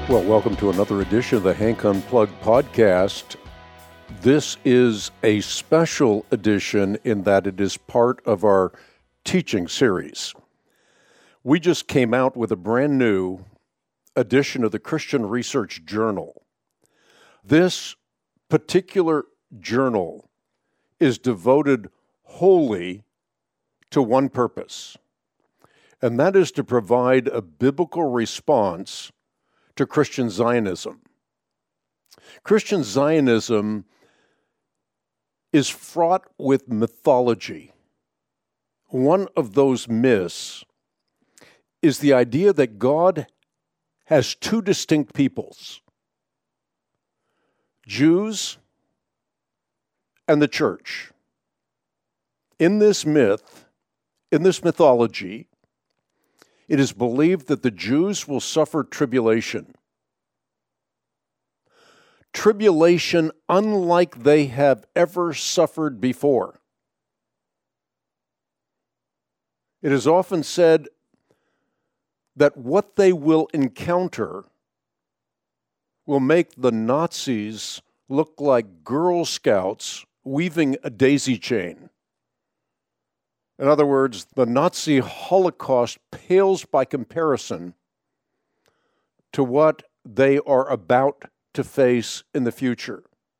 Well, welcome to another edition of the Hank Unplugged podcast. This is a special edition in that it is part of our teaching series. We just came out with a brand new edition of the Christian Research Journal. This particular journal is devoted wholly to one purpose, and that is to provide a biblical response to Christian Zionism. Christian Zionism is fraught with mythology. One of those myths is the idea that God has two distinct peoples, Jews and the church. In this myth, in this mythology, it is believed that the Jews will suffer tribulation. Tribulation unlike they have ever suffered before. It is often said that what they will encounter will make the Nazis look like Girl Scouts weaving a daisy chain. In other words, the Nazi Holocaust pales by comparison to what they are about to face in the future.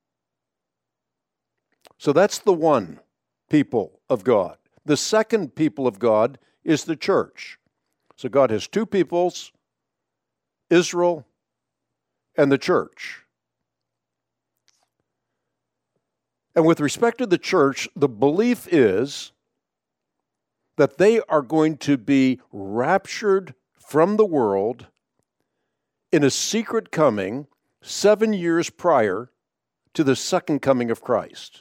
So that's the one people of God. The second people of God is the church. So God has two peoples, Israel and the church. And with respect to the church, the belief is that they are going to be raptured from the world in a secret coming 7 years prior to the second coming of Christ.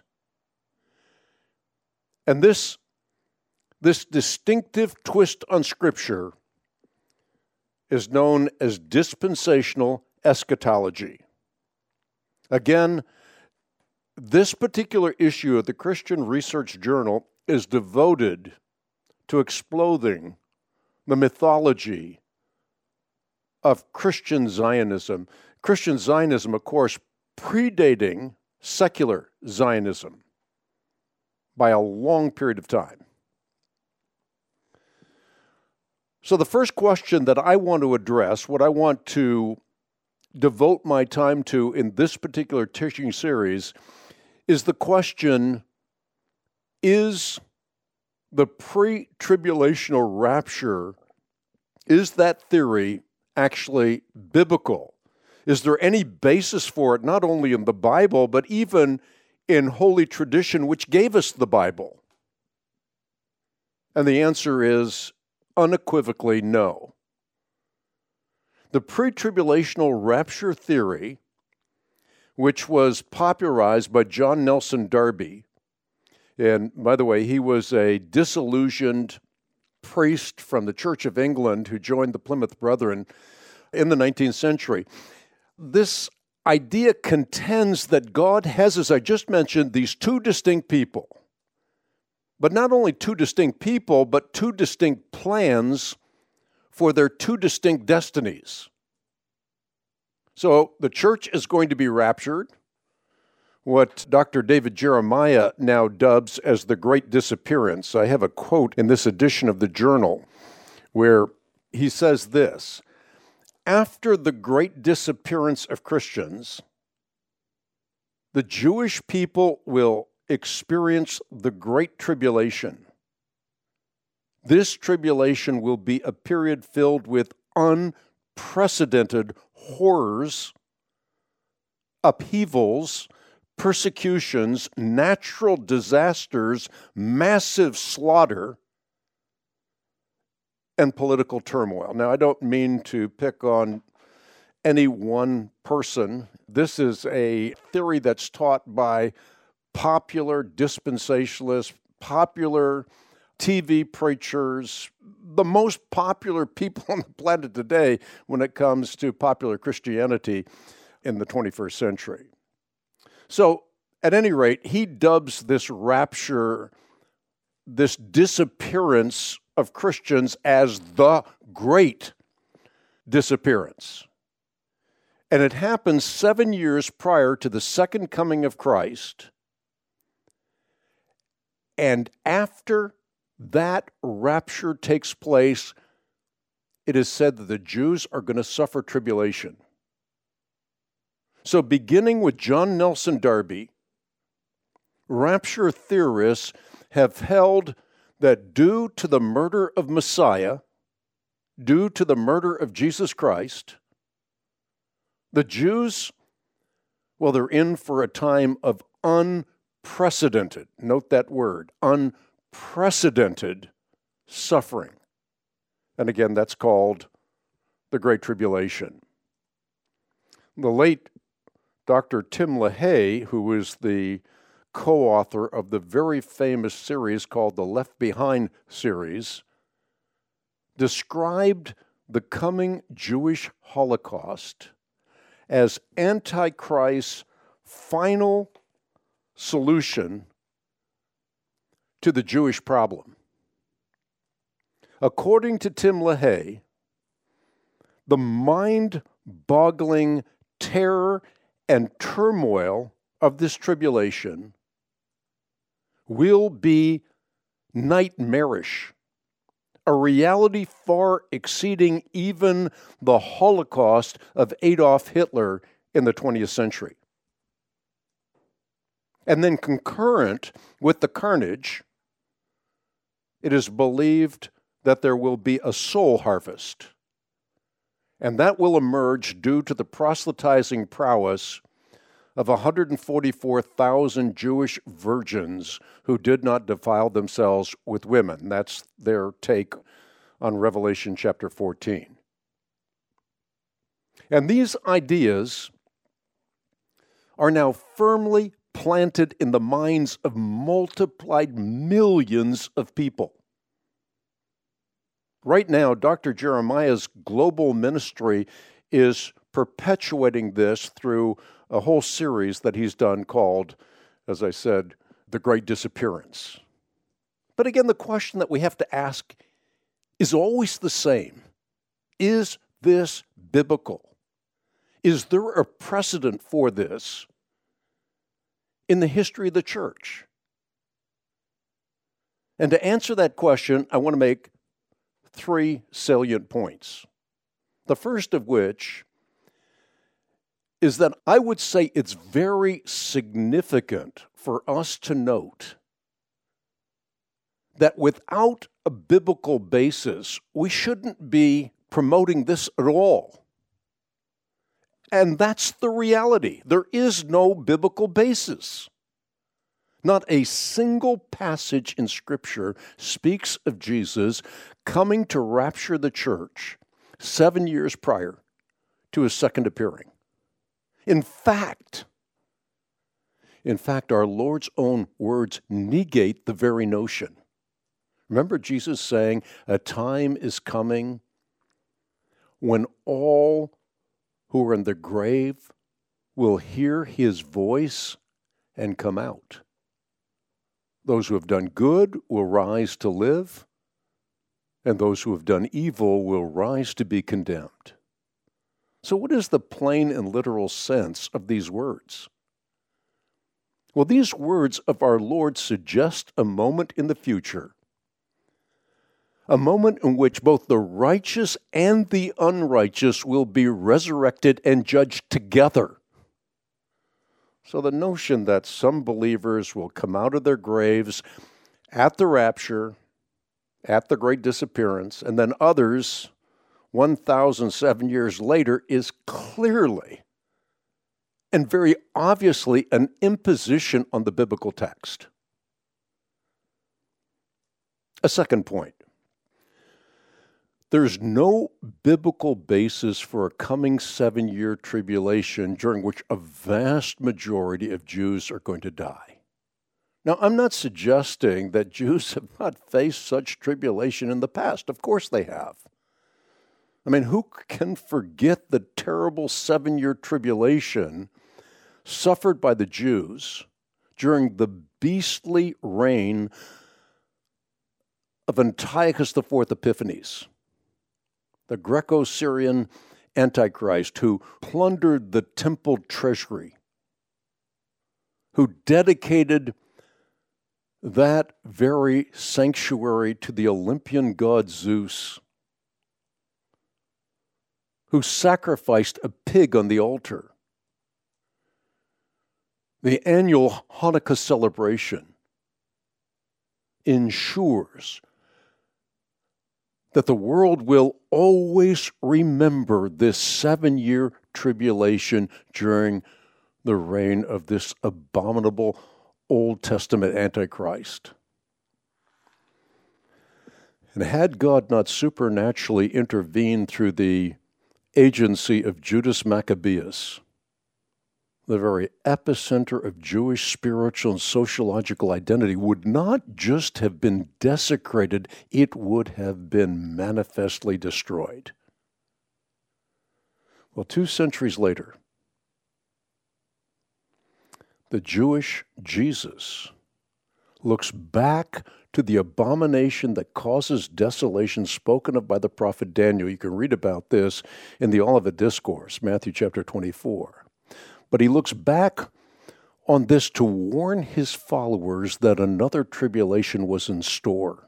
And this distinctive twist on Scripture is known as dispensational eschatology. Again, this particular issue of the Christian Research Journal is devoted to exploding the mythology of Christian Zionism. Christian Zionism, of course, predating secular Zionism by a long period of time. So the first question that I want to address, what I want to devote my time to in this particular teaching series, is the question, is the pre-tribulational rapture, is that theory actually biblical? Is there any basis for it, not only in the Bible, but even in holy tradition, which gave us the Bible? And the answer is unequivocally no. The pre-tribulational rapture theory, which was popularized by John Nelson Darby, and by the way, he was a disillusioned priest from the Church of England who joined the Plymouth Brethren in the 19th century. This idea contends that God has, as I just mentioned, these two distinct people. But not only two distinct people, but two distinct plans for their two distinct destinies. So the church is going to be raptured, what Dr. David Jeremiah now dubs as the Great Disappearance. I have a quote in this edition of the journal where he says this: after the great disappearance of Christians, the Jewish people will experience the Great Tribulation. This tribulation will be a period filled with unprecedented horrors, upheavals, persecutions, natural disasters, massive slaughter, and political turmoil. Now, I don't mean to pick on any one person. This is a theory that's taught by popular dispensationalists, popular TV preachers, the most popular people on the planet today when it comes to popular Christianity in the 21st century. So, at any rate, he dubs this rapture, this disappearance of Christians as the great disappearance. And it happens 7 years prior to the second coming of Christ. And after that rapture takes place, it is said that the Jews are going to suffer tribulation. So beginning with John Nelson Darby, rapture theorists have held that due to the murder of Messiah, due to the murder of Jesus Christ, the Jews, well, they're in for a time of unprecedented, note that word, unprecedented suffering. And again, that's called the Great Tribulation. The late Dr. Tim LaHaye, who is the co-author of the very famous series called the Left Behind series, described the coming Jewish Holocaust as Antichrist's final solution to the Jewish problem. According to Tim LaHaye, the mind-boggling terror and turmoil of this tribulation will be nightmarish, a reality far exceeding even the Holocaust of Adolf Hitler in the 20th century. And then concurrent with the carnage, it is believed that there will be a soul harvest, and that will emerge due to the proselytizing prowess of 144,000 Jewish virgins who did not defile themselves with women. That's their take on Revelation chapter 14. And these ideas are now firmly planted in the minds of multiplied millions of people. Right now, Dr. Jeremiah's global ministry is perpetuating this through a whole series that he's done called, as I said, The Great Disappearance. But again, the question that we have to ask is always the same. Is this biblical? Is there a precedent for this in the history of the church? And to answer that question, I want to make 3 salient points. The first of which is that I would say it's very significant for us to note that without a biblical basis, we shouldn't be promoting this at all. And that's the reality. There is no biblical basis. Not a single passage in Scripture speaks of Jesus coming to rapture the church 7 years prior to his second appearing. In fact, our Lord's own words negate the very notion. Remember Jesus saying, "A time is coming when all who are in the grave will hear his voice and come out. Those who have done good will rise to live, and those who have done evil will rise to be condemned." So what is the plain and literal sense of these words? Well, these words of our Lord suggest a moment in the future, a moment in which both the righteous and the unrighteous will be resurrected and judged together. So the notion that some believers will come out of their graves at the rapture, at the great disappearance, and then others 1,007 years later is clearly and very obviously an imposition on the biblical text. A second point. There's no biblical basis for a coming 7-year tribulation during which a vast majority of Jews are going to die. Now, I'm not suggesting that Jews have not faced such tribulation in the past. Of course they have. I mean, who can forget the terrible 7-year tribulation suffered by the Jews during the beastly reign of Antiochus IV Epiphanes, the Greco-Syrian Antichrist who plundered the temple treasury, who dedicated that very sanctuary to the Olympian god Zeus, who sacrificed a pig on the altar. The annual Hanukkah celebration ensures that the world will always remember this 7-year tribulation during the reign of this abominable Old Testament Antichrist. And had God not supernaturally intervened through the agency of Judas Maccabeus, the very epicenter of Jewish spiritual and sociological identity would not just have been desecrated, it would have been manifestly destroyed. Well, 2 centuries later, the Jewish Jesus looks back to the abomination that causes desolation spoken of by the prophet Daniel. You can read about this in the Olivet Discourse, Matthew chapter 24. But he looks back on this to warn his followers that another tribulation was in store.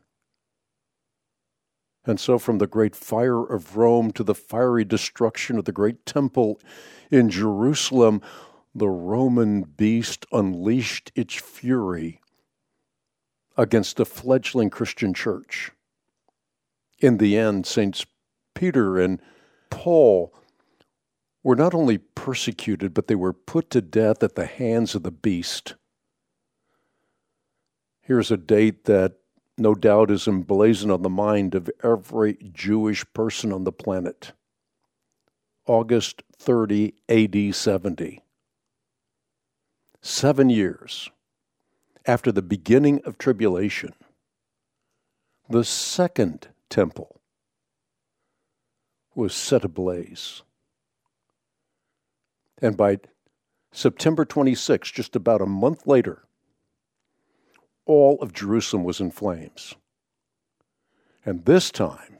And so from the great fire of Rome to the fiery destruction of the great temple in Jerusalem, the Roman beast unleashed its fury against a fledgling Christian church. In the end, Saints Peter and Paul were not only persecuted, but they were put to death at the hands of the beast. Here's a date that no doubt is emblazoned on the mind of every Jewish person on the planet. August 30, AD 70. 7 years after the beginning of tribulation, the second temple was set ablaze. And by September 26, just about a month later, all of Jerusalem was in flames. And this time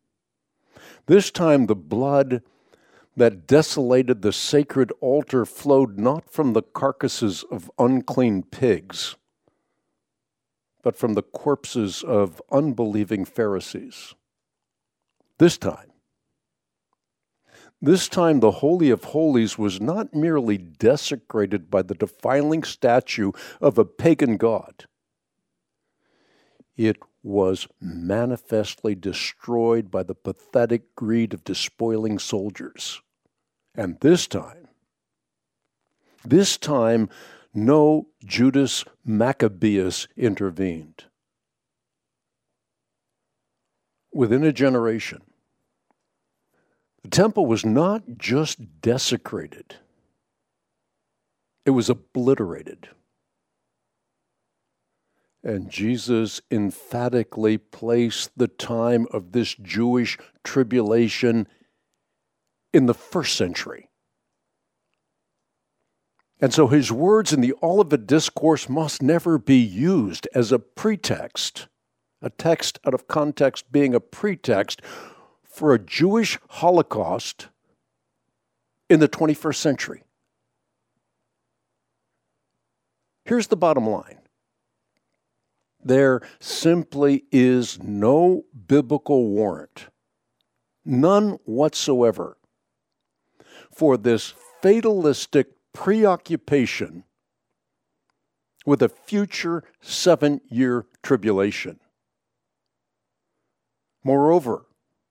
the blood that desolated the sacred altar flowed not from the carcasses of unclean pigs, but from the corpses of unbelieving Pharisees. This time, the Holy of Holies was not merely desecrated by the defiling statue of a pagan god. It was manifestly destroyed by the pathetic greed of despoiling soldiers. And this time, no Judas Maccabeus intervened. Within a generation, the temple was not just desecrated, it was obliterated. And Jesus emphatically placed the time of this Jewish tribulation in the 1st century. And so his words in the Olivet Discourse must never be used as a pretext, a text out of context being a pretext for a Jewish Holocaust in the 21st century. Here's the bottom line. There simply is no biblical warrant, none whatsoever, for this fatalistic preoccupation with a future 7-year tribulation. Moreover,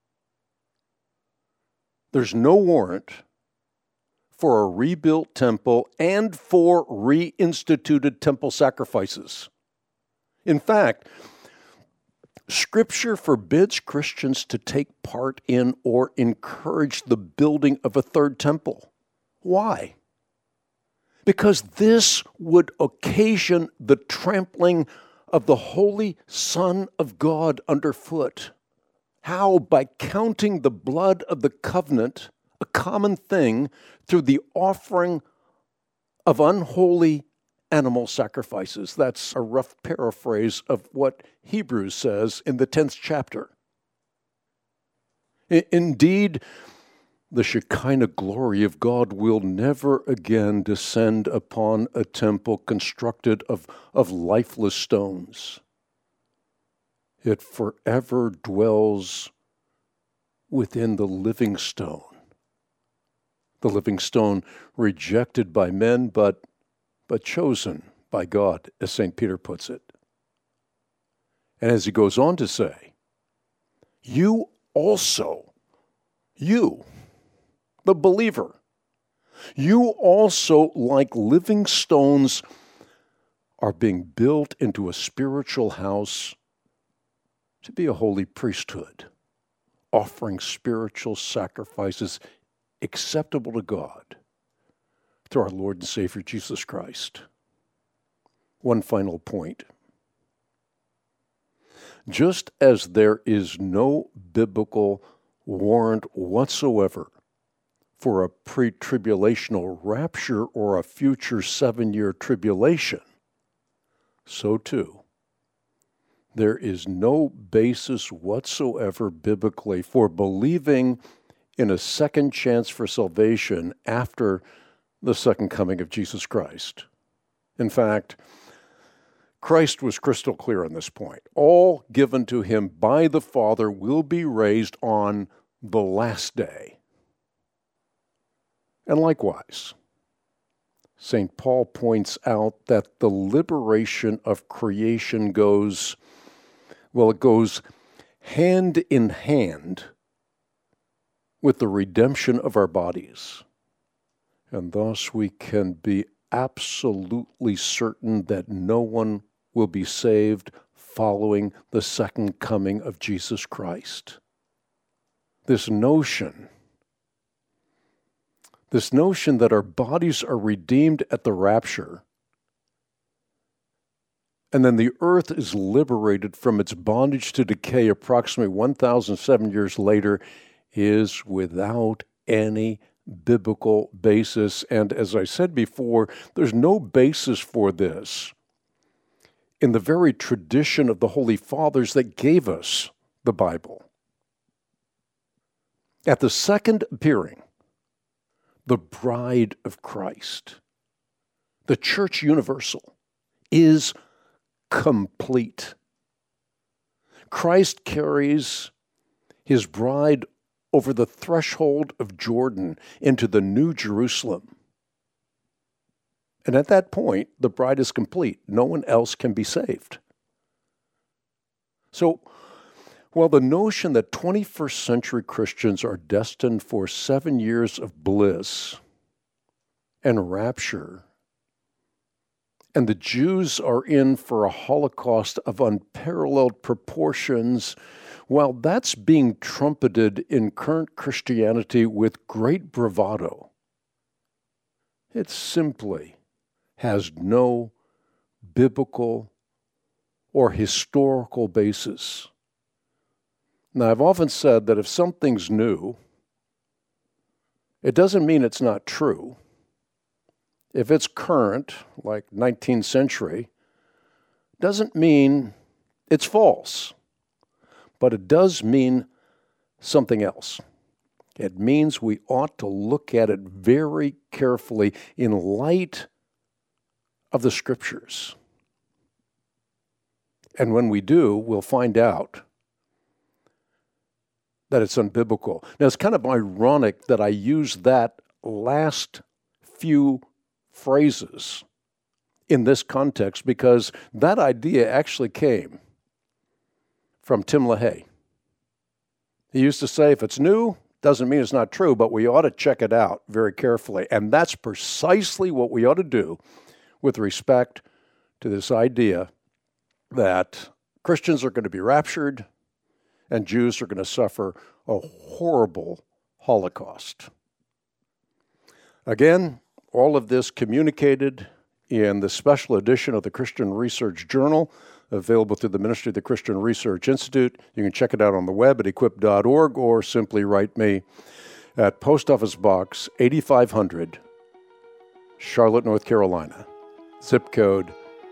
there's no warrant for a rebuilt temple and for reinstituted temple sacrifices. In fact, Scripture forbids Christians to take part in or encourage the building of a third temple. Why? Because this would occasion the trampling of the Holy Son of God underfoot. How? By counting the blood of the covenant a common thing through the offering of unholy animal sacrifices. That's a rough paraphrase of what Hebrews says in the 10th chapter. Indeed, the Shekinah glory of God will never again descend upon a temple constructed of lifeless stones. It forever dwells within the living stone rejected by men, but chosen by God, as St. Peter puts it. And as he goes on to say, you also, the believer, you also, like living stones, are being built into a spiritual house to be a holy priesthood, offering spiritual sacrifices acceptable to God through our Lord and Savior Jesus Christ. One final point. Just as there is no biblical warrant whatsoever for a pre-tribulational rapture or a future 7-year tribulation, so too, there is no basis whatsoever biblically for believing in a second chance for salvation after the second coming of Jesus Christ. In fact, Christ was crystal clear on this point. All given to him by the Father will be raised on the last day. And likewise, St. Paul points out that the liberation of creation goes hand in hand with the redemption of our bodies. And thus we can be absolutely certain that no one will be saved following the second coming of Jesus Christ. This notion that our bodies are redeemed at the rapture, and then the earth is liberated from its bondage to decay approximately 1,007 years later, is without any biblical basis. And as I said before, there's no basis for this in the very tradition of the Holy Fathers that gave us the Bible. At the second appearing, the bride of Christ, the Church Universal, is complete. Christ carries his bride over the threshold of Jordan into the New Jerusalem. And at that point, the bride is complete. No one else can be saved. So, while the notion that 21st century Christians are destined for 7 years of bliss and rapture, and the Jews are in for a Holocaust of unparalleled proportions, while that's being trumpeted in current Christianity with great bravado, it simply has no biblical or historical basis. Now, I've often said that if something's new, it doesn't mean it's not true. If it's current, like 19th century, doesn't mean it's false. But it does mean something else. It means we ought to look at it very carefully in light of the Scriptures. And when we do, we'll find out that it's unbiblical. Now, it's kind of ironic that I use that last few phrases in this context, because that idea actually came from Tim LaHaye. He used to say, if it's new, doesn't mean it's not true, but we ought to check it out very carefully. And that's precisely what we ought to do with respect to this idea that Christians are going to be raptured and Jews are going to suffer a horrible Holocaust. Again, all of this communicated in the special edition of the Christian Research Journal, available through the Ministry of the Christian Research Institute. You can check it out on the web at equip.org or simply write me at Post Office Box 8500, Charlotte, North Carolina, zip code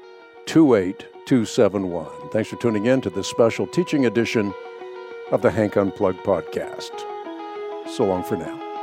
28271. Thanks for tuning in to this special teaching edition of the Hank Unplugged podcast. So long for now.